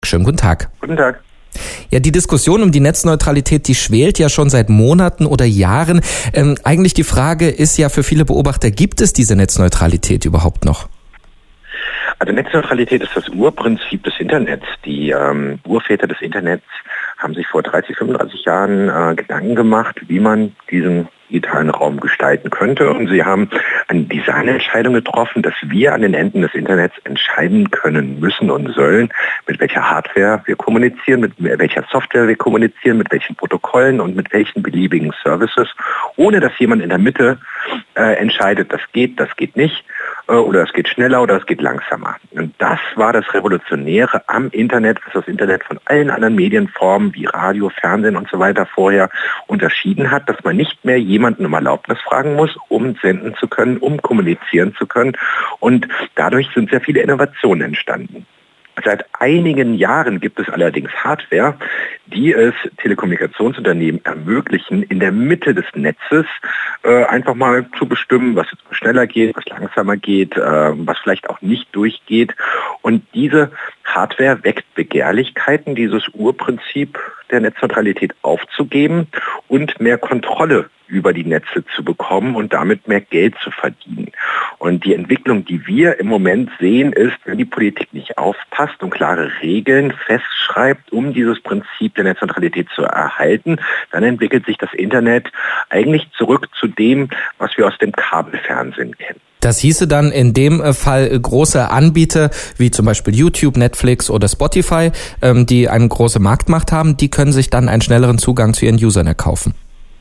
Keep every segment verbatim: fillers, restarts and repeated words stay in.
Schönen guten Tag. Guten Tag. Ja, die Diskussion um die Netzneutralität, die schwelt ja schon seit Monaten oder Jahren. Ähm, eigentlich die Frage ist ja für viele Beobachter, gibt es diese Netzneutralität überhaupt noch? Also Netzneutralität ist das Urprinzip des Internets. Die ähm, Urväter des Internets haben sich vor dreißig, fünfunddreißig Jahren äh, Gedanken gemacht, wie man diesen digitalen Raum gestalten könnte. Und sie haben eine Designentscheidung getroffen, dass wir an den Enden des Internets entscheiden können müssen und sollen, mit welcher Hardware wir kommunizieren, mit welcher Software wir kommunizieren, mit welchen Protokollen und mit welchen beliebigen Services, ohne dass jemand in der Mitte äh, entscheidet, das geht, das geht nicht, äh, oder das geht schneller oder das geht langsamer. Und das war das Revolutionäre am Internet, was das Internet von allen anderen Medienformen wie Radio, Fernsehen und so weiter vorher unterschieden hat, dass man nicht mehr jemanden um Erlaubnis fragen muss, um senden zu können, um kommunizieren zu können. Und dadurch sind sehr viele Innovationen entstanden. Seit einigen Jahren gibt es allerdings Hardware, die es Telekommunikationsunternehmen ermöglichen, in der Mitte des Netzes äh, einfach mal zu bestimmen, was jetzt schneller geht, was langsamer geht, äh, was vielleicht auch nicht durchgeht. Und diese Hardware weckt Begehrlichkeiten, dieses Urprinzip der Netzneutralität aufzugeben und mehr Kontrolle über die Netze zu bekommen und damit mehr Geld zu verdienen. Und die Entwicklung, die wir im Moment sehen, ist, wenn die Politik nicht aufpasst und klare Regeln festschreibt, um dieses Prinzip der Netzneutralität zu erhalten, dann entwickelt sich das Internet eigentlich zurück zu dem, was wir aus dem Kabelfernsehen kennen. Das hieße dann in dem Fall große Anbieter wie zum Beispiel YouTube, Netflix oder Spotify, die eine große Marktmacht haben, die können sich dann einen schnelleren Zugang zu ihren Usern erkaufen.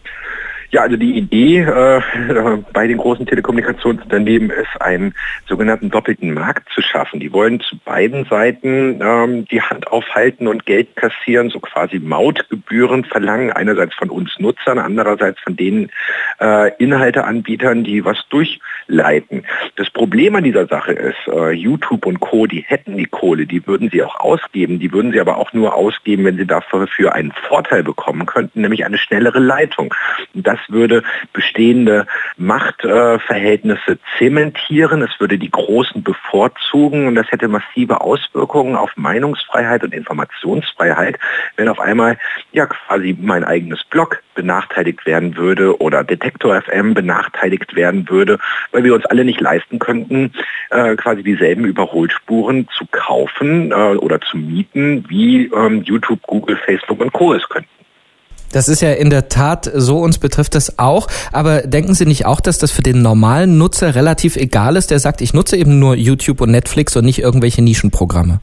Ja, also die Idee äh, bei den großen Telekommunikationsunternehmen ist, einen sogenannten doppelten Markt zu schaffen. Die wollen zu beiden Seiten ähm, die Hand aufhalten und Geld kassieren, so quasi Mautgebühren verlangen, einerseits von uns Nutzern, andererseits von den äh, Inhalteanbietern, die was durchleiten. Das Problem an dieser Sache ist, äh, YouTube und Co., die hätten die Kohle, die würden sie auch ausgeben, die würden sie aber auch nur ausgeben, wenn sie dafür für einen Vorteil bekommen könnten, nämlich eine schnellere Leitung. Und das würde bestehende Machtverhältnisse zementieren, es würde die Großen bevorzugen und das hätte massive Auswirkungen auf Meinungsfreiheit und Informationsfreiheit, wenn auf einmal ja quasi mein eigenes Blog benachteiligt werden würde oder Detektor F M benachteiligt werden würde, weil wir uns alle nicht leisten könnten, äh, quasi dieselben Überholspuren zu kaufen äh, oder zu mieten, wie ähm, YouTube, Google, Facebook und Co. es könnten. Das ist ja in der Tat so, uns betrifft das auch. Aber denken Sie nicht auch, dass das für den normalen Nutzer relativ egal ist, der sagt, ich nutze eben nur YouTube und Netflix und nicht irgendwelche Nischenprogramme?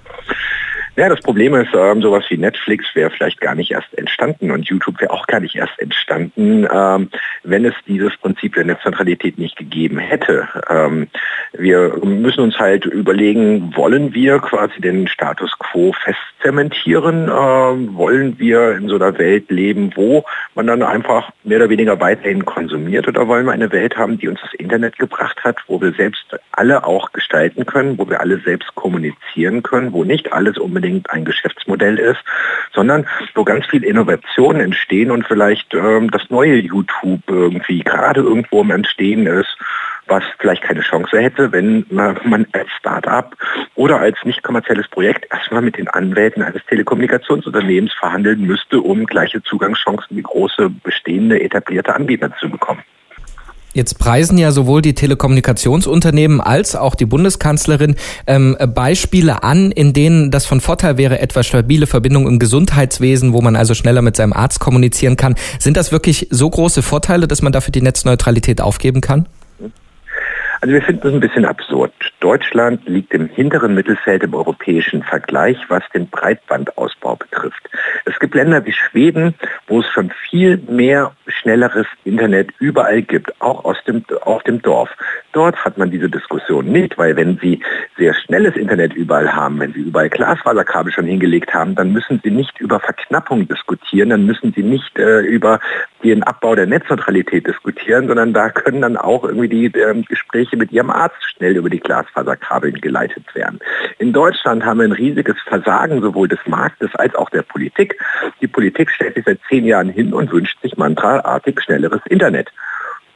Ja, das Problem ist, ähm, sowas wie Netflix wäre vielleicht gar nicht erst entstanden und YouTube wäre auch gar nicht erst entstanden, ähm, wenn es dieses Prinzip der Netzneutralität nicht gegeben hätte. Ähm, wir müssen uns halt überlegen, wollen wir quasi den Status quo festzementieren? Ähm, wollen wir in so einer Welt leben, wo man dann einfach mehr oder weniger weiterhin konsumiert, oder wollen wir eine Welt haben, die uns das Internet gebracht hat, wo wir selbst alle auch gestalten können, wo wir alle selbst kommunizieren können, wo nicht alles unbedingt ein Geschäftsmodell ist, sondern wo ganz viel Innovationen entstehen und vielleicht ähm, das neue YouTube irgendwie gerade irgendwo im Entstehen ist, was vielleicht keine Chance hätte, wenn man als Start-up oder als nicht kommerzielles Projekt erstmal mit den Anwälten eines Telekommunikationsunternehmens verhandeln müsste, um gleiche Zugangschancen wie große bestehende etablierte Anbieter zu bekommen. Jetzt preisen ja sowohl die Telekommunikationsunternehmen als auch die Bundeskanzlerin ähm, Beispiele an, in denen das von Vorteil wäre, etwa stabile Verbindungen im Gesundheitswesen, wo man also schneller mit seinem Arzt kommunizieren kann. Sind das wirklich so große Vorteile, dass man dafür die Netzneutralität aufgeben kann? Also wir finden das ein bisschen absurd. Deutschland liegt im hinteren Mittelfeld im europäischen Vergleich, was den Breitbandausbau betrifft. Es gibt Länder wie Schweden, wo es schon viel mehr schnelleres Internet überall gibt, auch aus dem, auf dem Dorf. Dort hat man diese Diskussion nicht, weil wenn Sie sehr schnelles Internet überall haben, wenn Sie überall Glasfaserkabel schon hingelegt haben, dann müssen Sie nicht über Verknappung diskutieren, dann müssen Sie nicht äh, über den Abbau der Netzneutralität diskutieren, sondern da können dann auch irgendwie die äh, Gespräche mit Ihrem Arzt schnell über die Glasfaserkabel geleitet werden. In Deutschland haben wir ein riesiges Versagen sowohl des Marktes als auch der Politik. Die Politik stellt sich seit zehn Jahren hin und wünscht sich mantraartig schnelleres Internet.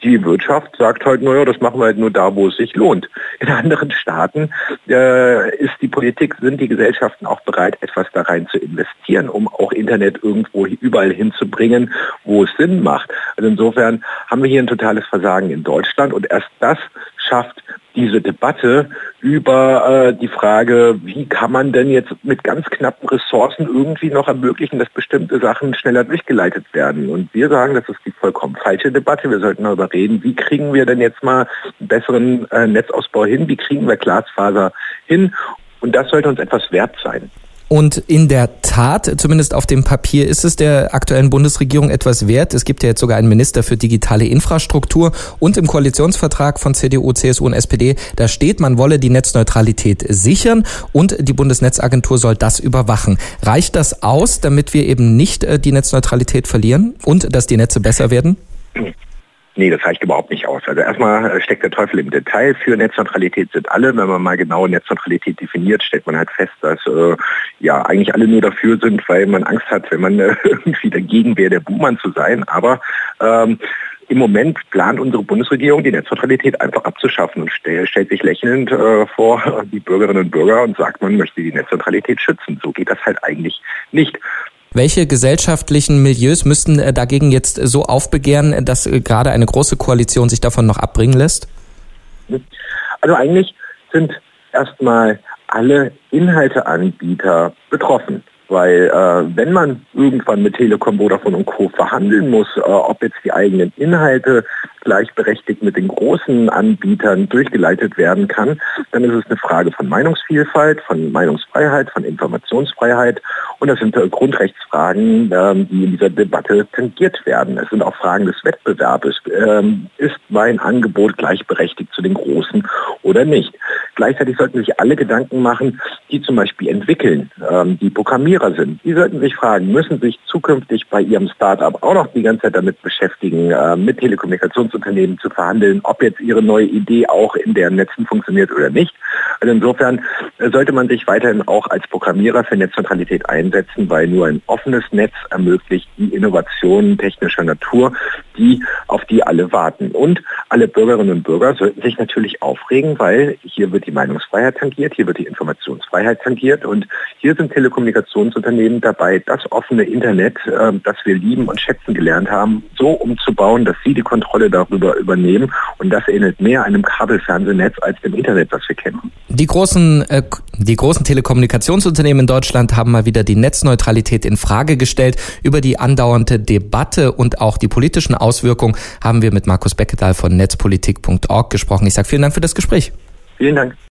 Die Wirtschaft sagt halt, naja, das machen wir halt nur da, wo es sich lohnt. In anderen Staaten äh, ist die Politik, sind die Gesellschaften auch bereit, etwas da rein zu investieren, um auch Internet irgendwo überall hinzubringen, wo es Sinn macht. Also insofern haben wir hier ein totales Versagen in Deutschland und erst das schafft diese Debatte über äh, die Frage, wie kann man denn jetzt mit ganz knappen Ressourcen irgendwie noch ermöglichen, dass bestimmte Sachen schneller durchgeleitet werden. Und wir sagen, das ist die vollkommen falsche Debatte. Wir sollten darüber reden, wie kriegen wir denn jetzt mal einen besseren äh, Netzausbau hin, wie kriegen wir Glasfaser hin. Und das sollte uns etwas wert sein. Und in der Tat, zumindest auf dem Papier, ist es der aktuellen Bundesregierung etwas wert. Es gibt ja jetzt sogar einen Minister für digitale Infrastruktur und im Koalitionsvertrag von C D U, C S U und S P D, da steht, man wolle die Netzneutralität sichern und die Bundesnetzagentur soll das überwachen. Reicht das aus, damit wir eben nicht die Netzneutralität verlieren und dass die Netze besser werden? Nee, das reicht überhaupt nicht aus. Also erstmal steckt der Teufel im Detail. Für Netzneutralität sind alle. Wenn man mal genau Netzneutralität definiert, stellt man halt fest, dass äh, ja eigentlich alle nur dafür sind, weil man Angst hat, wenn man äh, irgendwie dagegen wäre, der Buhmann zu sein. Aber ähm, im Moment plant unsere Bundesregierung, die Netzneutralität einfach abzuschaffen und stell, stellt sich lächelnd äh, vor die Bürgerinnen und Bürger und sagt, man möchte die Netzneutralität schützen. So geht das halt eigentlich nicht. Welche gesellschaftlichen Milieus müssten dagegen jetzt so aufbegehren, dass gerade eine große Koalition sich davon noch abbringen lässt? Also eigentlich sind erstmal alle Inhalteanbieter betroffen. Weil äh, wenn man irgendwann mit Telekom, Vodafone und Co. verhandeln muss, äh, ob jetzt die eigenen Inhalte gleichberechtigt mit den großen Anbietern durchgeleitet werden kann, dann ist es eine Frage von Meinungsvielfalt, von Meinungsfreiheit, von Informationsfreiheit und das sind äh, Grundrechtsfragen, äh, die in dieser Debatte tangiert werden. Es sind auch Fragen des Wettbewerbs. Ähm, ist mein Angebot gleichberechtigt zu den Großen oder nicht? Gleichzeitig sollten sich alle Gedanken machen, die zum Beispiel entwickeln, ähm, die Programmierer sind. Die sollten sich fragen, müssen sich zukünftig bei ihrem Start-up auch noch die ganze Zeit damit beschäftigen, äh, mit Telekommunikationsunternehmen zu verhandeln, ob jetzt ihre neue Idee auch in deren Netzen funktioniert oder nicht. Also insofern äh, sollte man sich weiterhin auch als Programmierer für Netzneutralität einsetzen, weil nur ein offenes Netz ermöglicht die Innovationen technischer Natur, die auf die alle warten. Und alle Bürgerinnen und Bürger sollten sich natürlich aufregen, weil hier wird die Meinungsfreiheit tangiert, hier wird die Informationsfreiheit tangiert und hier sind Telekommunikationsunternehmen dabei, das offene Internet, äh, das wir lieben und schätzen gelernt haben, so umzubauen, dass sie die Kontrolle darüber übernehmen und das ähnelt mehr einem Kabelfernsehnetz als dem Internet, das wir kennen. Die großen, äh, die großen Telekommunikationsunternehmen in Deutschland haben mal wieder die Netzneutralität in Frage gestellt. Über die andauernde Debatte und auch die politischen Auswirkungen haben wir mit Markus Beckedahl von netzpolitik punkt org gesprochen. Ich sage vielen Dank für das Gespräch. Vielen Dank.